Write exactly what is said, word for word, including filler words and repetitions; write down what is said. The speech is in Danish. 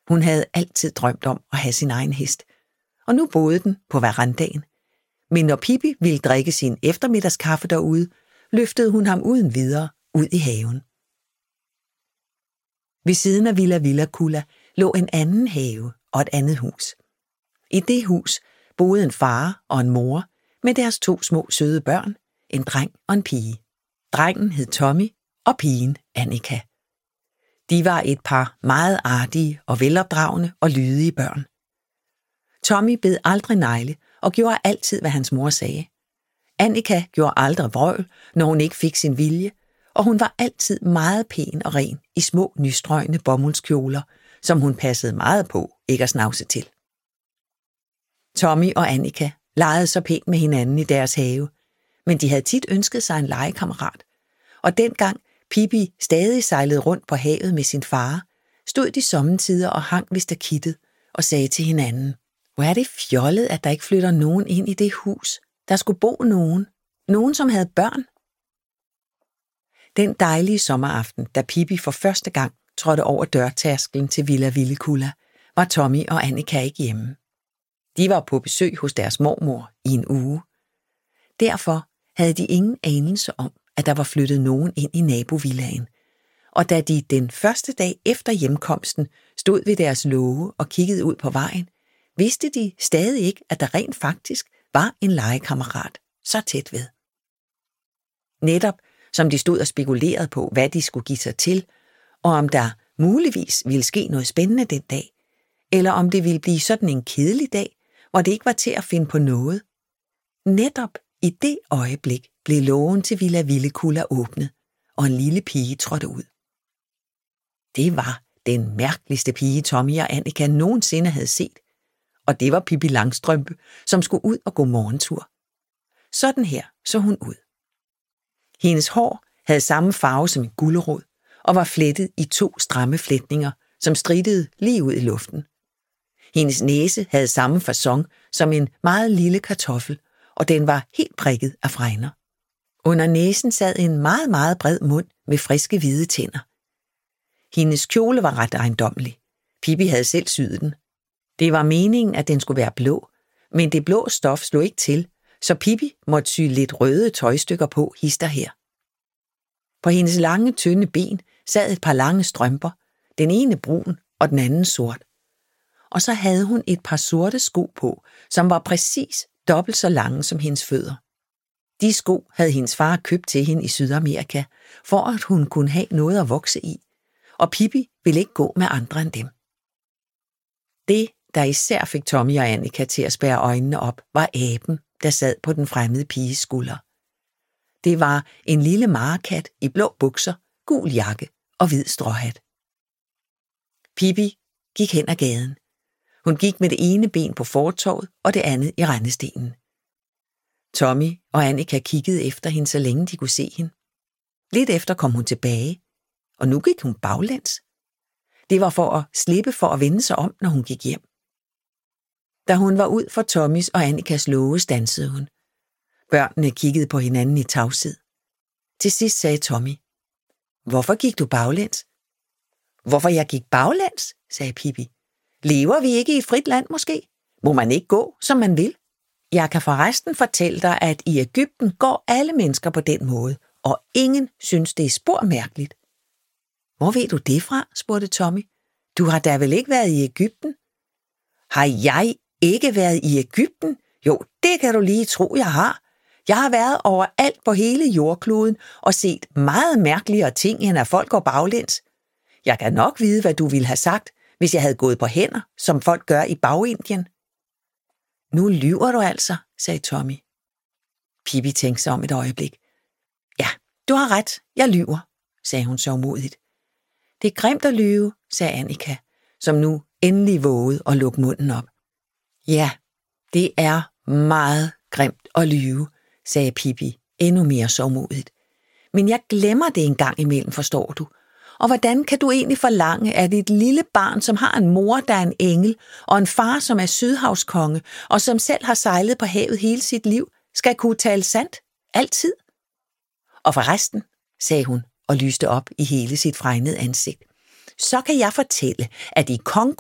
Hun havde altid drømt om at have sin egen hest, og nu boede den på verandaen. Men når Pippi ville drikke sin eftermiddagskaffe derude, løftede hun ham uden videre ud i haven. Ved siden af Villa Villakulla lå en anden have og et andet hus. I det hus boede en far og en mor med deres to små søde børn, en dreng og en pige. Drengen hed Tommy og pigen Annika. De var et par meget artige og velopdragende og lydige børn. Tommy bed aldrig negle og gjorde altid, hvad hans mor sagde. Annika gjorde aldrig vrøvl, når hun ikke fik sin vilje, og hun var altid meget pæn og ren i små nystrøgne bomuldskjoler, som hun passede meget på ikke at snavse til. Tommy og Annika legede så pænt med hinanden i deres have, men de havde tit ønsket sig en legekammerat, og dengang Pippi stadig sejlede rundt på havet med sin far, stod de sommetider og hang ved stakittet og sagde til hinanden: "Hvor er det fjollet, at der ikke flytter nogen ind i det hus. Der skulle bo nogen. Nogen, som havde børn." Den dejlige sommeraften, da Pippi for første gang trådte over dørtærsklen til Villa Villakulla, var Tommy og Annika ikke hjemme. De var på besøg hos deres mormor i en uge. Derfor havde de ingen anelse om, at der var flyttet nogen ind i nabovillaen, og da de den første dag efter hjemkomsten stod ved deres låge og kiggede ud på vejen, vidste de stadig ikke, at der rent faktisk var en legekammerat så tæt ved. Netop som de stod og spekulerede på, hvad de skulle give sig til, og om der muligvis ville ske noget spændende den dag, eller om det ville blive sådan en kedelig dag, hvor det ikke var til at finde på noget. Netop i det øjeblik blev lågen til Villa Villakulla åbnet, og en lille pige trådte ud. Det var den mærkeligste pige, Tommy og Annika nogensinde havde set, og det var Pippi Langstrømpe, som skulle ud og gå morgentur. Sådan her så hun ud. Hendes hår havde samme farve som en gulerod, og var flettet i to stramme fletninger, som strittede lige ud i luften. Hendes næse havde samme facon som en meget lille kartoffel, og den var helt prikket af fregner. Under næsen sad en meget, meget bred mund med friske hvide tænder. Hendes kjole var ret ejendommelig. Pippi havde selv syet den. Det var meningen, at den skulle være blå, men det blå stof slog ikke til, så Pippi måtte sy lidt røde tøjstykker på hister her. På hendes lange, tynde ben sad et par lange strømper, den ene brun og den anden sort. Og så havde hun et par sorte sko på, som var præcis dobbelt så lange som hendes fødder. De sko havde hendes far købt til hende i Sydamerika, for at hun kunne have noget at vokse i, og Pippi ville ikke gå med andre end dem. Det, der især fik Tommy og Annika til at spærre øjnene op, var aben, der sad på den fremmede piges skulder. Det var en lille markat i blå bukser, gul jakke og hvid stråhat. Pippi gik hen ad gaden. Hun gik med det ene ben på fortovet og det andet i rendestenen. Tommy og Annika kiggede efter hende, så længe de kunne se hende. Lidt efter kom hun tilbage, og nu gik hun baglæns. Det var for at slippe for at vende sig om, når hun gik hjem. Da hun var ud for Tommys og Annikas låge, standsede hun. Børnene kiggede på hinanden i tavshed. Til sidst sagde Tommy: "Hvorfor gik du baglæns?" "Hvorfor jeg gik baglæns?" sagde Pippi. "Lever vi ikke i et frit land måske? Må man ikke gå, som man vil? Jeg kan forresten fortælle dig, at i Egypten går alle mennesker på den måde, og ingen synes, det er spor mærkeligt." "Hvor ved du det fra?" spurgte Tommy. "Du har da vel ikke været i Egypten?" "Har jeg ikke været i Egypten? Jo, det kan du lige tro, jeg har. Jeg har været overalt på hele jordkloden og set meget mærkeligere ting, end at folk går baglæns. Jeg kan nok vide, hvad du ville have sagt, hvis jeg havde gået på hænder, som folk gør i Bagindien." "Nu lyver du altså," sagde Tommy. Pippi tænkte sig om et øjeblik. "Ja, du har ret, jeg lyver," sagde hun sørgmodigt. "Det er grimt at lyve," sagde Annika, som nu endelig vågede at lukke munden op. "Ja, det er meget grimt at lyve," sagde Pippi endnu mere sørgmodigt. "Men jeg glemmer det en gang imellem, forstår du. Og hvordan kan du egentlig forlange, at et lille barn, som har en mor, der er en engel, og en far, som er sydhavskonge, og som selv har sejlet på havet hele sit liv, skal kunne tale sandt? Altid? Og forresten," sagde hun og lyste op i hele sit fregnede ansigt, "så kan jeg fortælle, at i Kongo